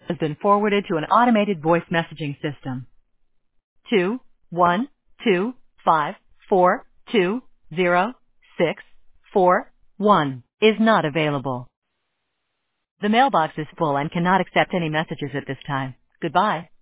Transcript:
has been forwarded to an automated voice messaging system. 21254206441 is not available. The mailbox is full and cannot accept any messages at this time. Goodbye.